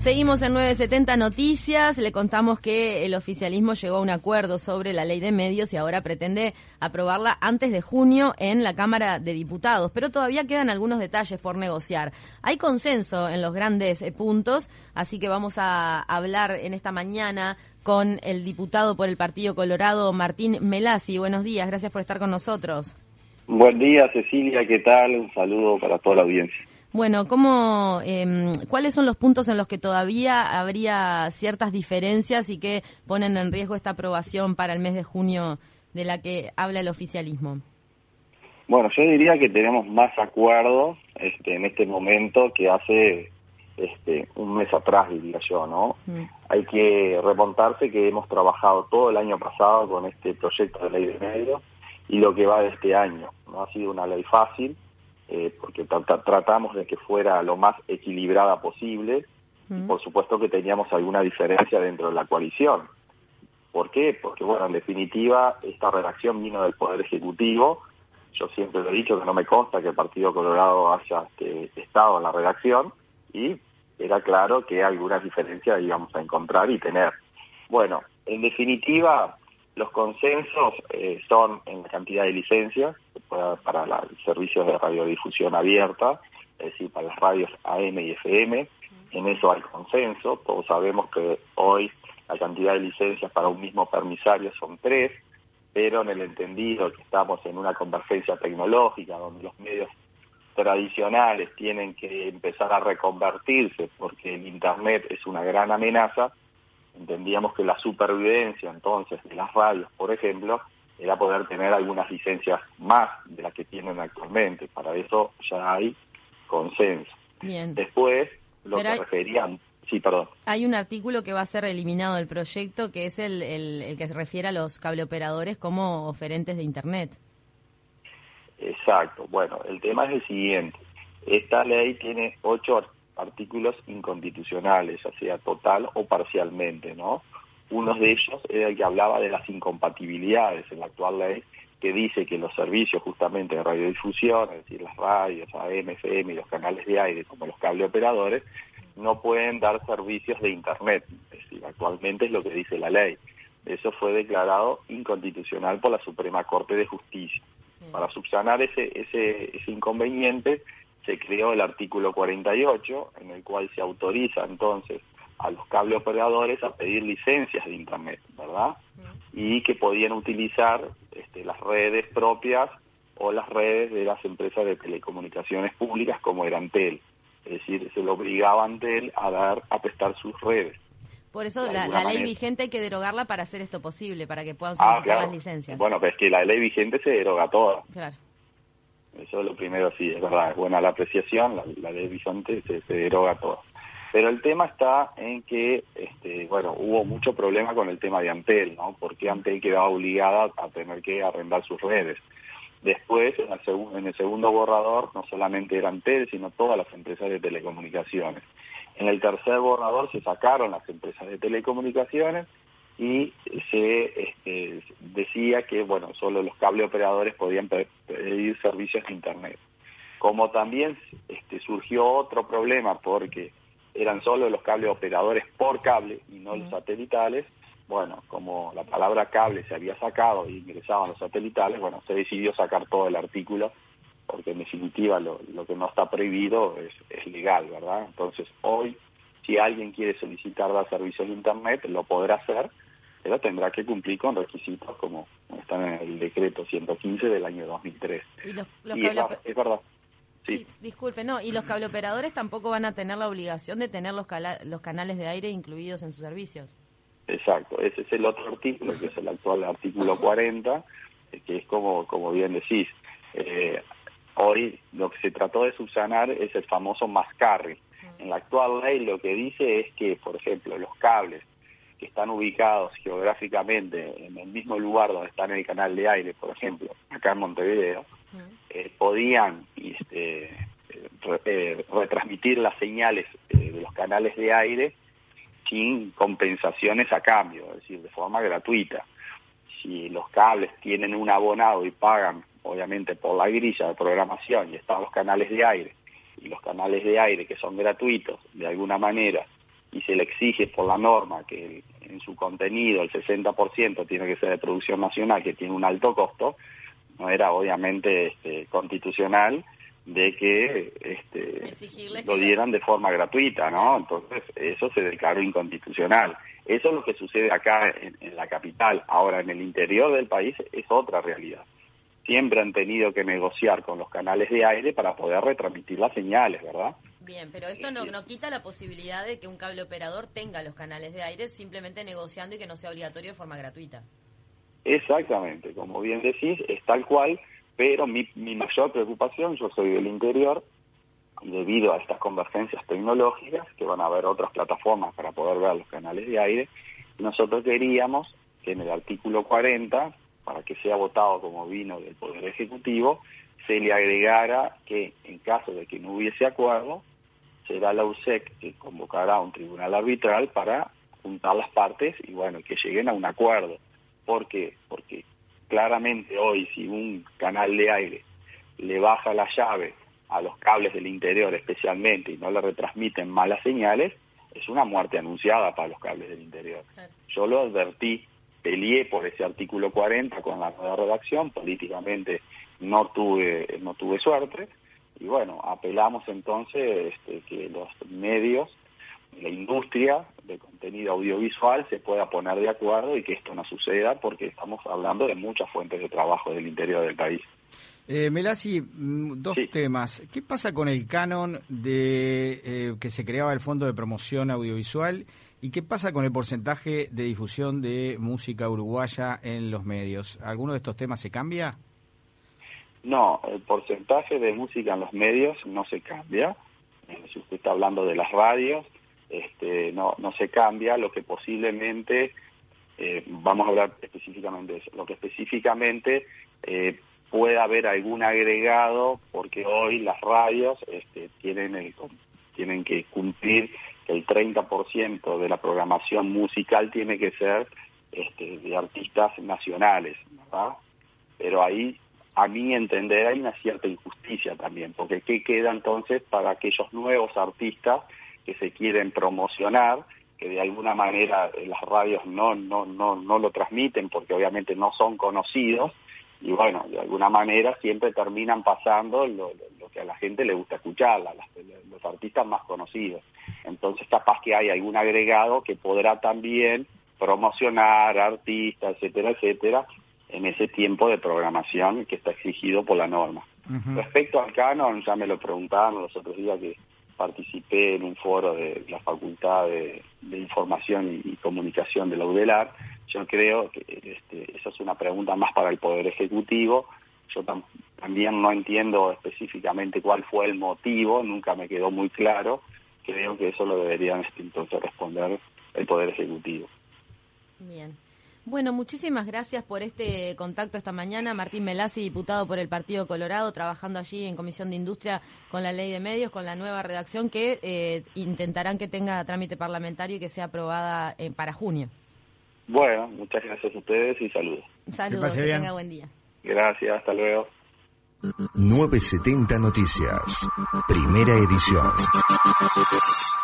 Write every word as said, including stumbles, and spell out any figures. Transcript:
Seguimos en nueve setenta Noticias. Le contamos que el oficialismo llegó a un acuerdo sobre la ley de medios y ahora pretende aprobarla antes de junio en la Cámara de Diputados. Pero todavía quedan algunos detalles por negociar. Hay consenso en los grandes eh, puntos, así que vamos a hablar en esta mañana con el diputado por el Partido Colorado, Martín Melasi. Buenos días, gracias por estar con nosotros. Buen día, Cecilia, ¿qué tal? Un saludo para toda la audiencia. Bueno, ¿cómo, eh, ¿cuáles son los puntos en los que todavía habría ciertas diferencias y que ponen en riesgo esta aprobación para el mes de junio de la que habla el oficialismo? Bueno, yo diría que tenemos más acuerdos este, en este momento que hace este, un mes atrás, diría yo, ¿no? Mm. Hay que remontarse que hemos trabajado todo el año pasado con este proyecto de ley de medios y lo que va de este año. No ha sido una ley fácil. Eh, porque tra- tratamos de que fuera lo más equilibrada posible, mm. y por supuesto que teníamos alguna diferencia dentro de la coalición. ¿Por qué? Porque, bueno, en definitiva, esta redacción vino del Poder Ejecutivo. Yo siempre lo he dicho que no me consta que el Partido Colorado haya este, estado en la redacción, y era claro que algunas diferencias íbamos a encontrar y tener. Bueno, en definitiva, los consensos eh, son en la cantidad de licencias para, para los servicios de radiodifusión abierta, es decir, para las radios A M y F M. En eso hay consenso. Todos sabemos que hoy la cantidad de licencias para un mismo permisario son tres, pero en el entendido que estamos en una convergencia tecnológica donde los medios tradicionales tienen que empezar a reconvertirse porque el Internet es una gran amenaza, entendíamos que la supervivencia entonces de las radios, por ejemplo, era poder tener algunas licencias más de las que tienen actualmente. Para eso ya hay consenso. Bien. Después, lo Pero que hay, referían... Sí, perdón. Hay un artículo que va a ser eliminado del proyecto, que es el, el, el que se refiere a los cableoperadores como oferentes de Internet. Exacto. Bueno, el tema es el siguiente. Esta ley tiene ocho artículos inconstitucionales, ya sea total o parcialmente, ¿no? Uno de ellos era el que hablaba de las incompatibilidades en la actual ley, que dice que los servicios justamente de radiodifusión, es decir, las radios, A M, F M y los canales de aire, como los cableoperadores, no pueden dar servicios de Internet. Es decir, actualmente es lo que dice la ley. Eso fue declarado inconstitucional por la Suprema Corte de Justicia. Para subsanar ese, ese, ese inconveniente, se creó el artículo cuarenta y ocho, en el cual se autoriza entonces a los cableoperadores a pedir licencias de Internet, ¿verdad? Y que podían utilizar este, las redes propias o las redes de las empresas de telecomunicaciones públicas como era Antel. Es decir, se lo obligaba a Antel a dar, a prestar sus redes. Por eso la, la ley vigente hay que derogarla para hacer esto posible, para que puedan solicitar ah, claro. las licencias. Bueno, pues es que la ley vigente se deroga toda. Claro. Eso es lo primero, sí, es verdad, es buena la apreciación, la, la ley vigente se, se deroga toda. Pero el tema está en que, este, bueno, hubo mucho problema con el tema de Antel, ¿no? Porque Antel quedaba obligada a tener que arrendar sus redes. Después, en el, seg- en el segundo borrador, no solamente era Antel, sino todas las empresas de telecomunicaciones. En el tercer borrador se sacaron las empresas de telecomunicaciones y se este, decía que, bueno, solo los cableoperadores podían pedir servicios de Internet. Como también este, surgió otro problema porque eran solo los cableoperadores por cable y no los satelitales, bueno, como la palabra cable se había sacado y ingresaban los satelitales, bueno, se decidió sacar todo el artículo, porque en definitiva lo, lo que no está prohibido es, es legal, ¿verdad? Entonces hoy, si alguien quiere solicitar dar servicios de Internet, lo podrá hacer, pero tendrá que cumplir con requisitos como están en el decreto ciento quince del año dos mil tres. Y, los, los y es, es verdad. Sí. sí, disculpe, no, y los cableoperadores tampoco van a tener la obligación de tener los, cala los canales de aire incluidos en sus servicios. Exacto, ese es el otro artículo, que es el actual artículo cuarenta, que es como, como bien decís, eh, hoy lo que se trató de subsanar es el famoso mass carry. En la actual ley lo que dice es que, por ejemplo, los cables que están ubicados geográficamente en el mismo lugar donde está en el canal de aire, por ejemplo, acá en Montevideo, eh, podían este, re, eh, retransmitir las señales eh, de los canales de aire sin compensaciones a cambio, es decir, de forma gratuita. Si los cables tienen un abonado y pagan, obviamente, por la grilla de programación y están los canales de aire, y los canales de aire que son gratuitos, de alguna manera, y se le exige por la norma que en su contenido el sesenta por ciento tiene que ser de producción nacional, que tiene un alto costo, no era obviamente este, constitucional de que este, lo dieran de forma gratuita, ¿no? Entonces eso se declaró inconstitucional. Eso es lo que sucede acá en, en la capital. Ahora, en el interior del país es otra realidad. Siempre han tenido que negociar con los canales de aire para poder retransmitir las señales, ¿verdad? Bien, pero esto no, no quita la posibilidad de que un cable operador tenga los canales de aire simplemente negociando y que no sea obligatorio de forma gratuita. Exactamente, como bien decís, es tal cual, pero mi, mi mayor preocupación, yo soy del interior, y debido a estas convergencias tecnológicas, que van a haber otras plataformas para poder ver los canales de aire, nosotros queríamos que en el artículo cuarenta, para que sea votado como vino del Poder Ejecutivo, se le agregara que en caso de que no hubiese acuerdo, será la U S E C que convocará un tribunal arbitral para juntar las partes y bueno, que lleguen a un acuerdo. ¿Por qué? Porque claramente hoy si un canal de aire le baja la llave a los cables del interior especialmente y no le retransmiten malas señales, es una muerte anunciada para los cables del interior. Claro. Yo lo advertí, peleé por ese artículo cuarenta con la nueva redacción, políticamente no tuve no tuve suerte, y bueno, apelamos entonces este, que los medios, la industria de contenido audiovisual se pueda poner de acuerdo y que esto no suceda porque estamos hablando de muchas fuentes de trabajo del interior del país. Eh, Melasi, dos sí. temas. ¿Qué pasa con el canon de eh, que se creaba el Fondo de Promoción Audiovisual y qué pasa con el porcentaje de difusión de música uruguaya en los medios? ¿Alguno de estos temas se cambia? No, el porcentaje de música en los medios no se cambia. Eh, si usted está hablando de las radios, este, no, no se cambia. Lo que posiblemente, eh, vamos a hablar específicamente de eso, lo que específicamente eh, pueda haber algún agregado, porque hoy las radios este, tienen, el, tienen que cumplir que el treinta por ciento de la programación musical tiene que ser este, de artistas nacionales, ¿verdad? Pero ahí, a mi entender, hay una cierta injusticia también, porque ¿qué queda entonces para aquellos nuevos artistas que se quieren promocionar, que de alguna manera las radios no, no, no, no lo transmiten porque obviamente no son conocidos? Y bueno, de alguna manera siempre terminan pasando lo, lo, lo que a la gente le gusta escuchar, la, las, los artistas más conocidos. Entonces capaz que hay algún agregado que podrá también promocionar artistas, etcétera, etcétera, en ese tiempo de programación que está exigido por la norma. Uh-huh. Respecto al canon, ya me lo preguntaban los otros días que participé en un foro de la Facultad de, de Información y, y Comunicación de la UDELAR. Yo creo que este, esa es una pregunta más para el Poder Ejecutivo. Yo tam- también no entiendo específicamente cuál fue el motivo, nunca me quedó muy claro. Creo que eso lo deberían entonces responder el Poder Ejecutivo. Bien. Bueno, muchísimas gracias por este contacto esta mañana. Martín Melasi, diputado por el Partido Colorado, trabajando allí en Comisión de Industria con la Ley de Medios, con la nueva redacción que eh, intentarán que tenga trámite parlamentario y que sea aprobada eh, para junio. Bueno, muchas gracias a ustedes y saludos. Saludos, que, que tenga buen día. Gracias, hasta luego. novecientos setenta Noticias, primera edición.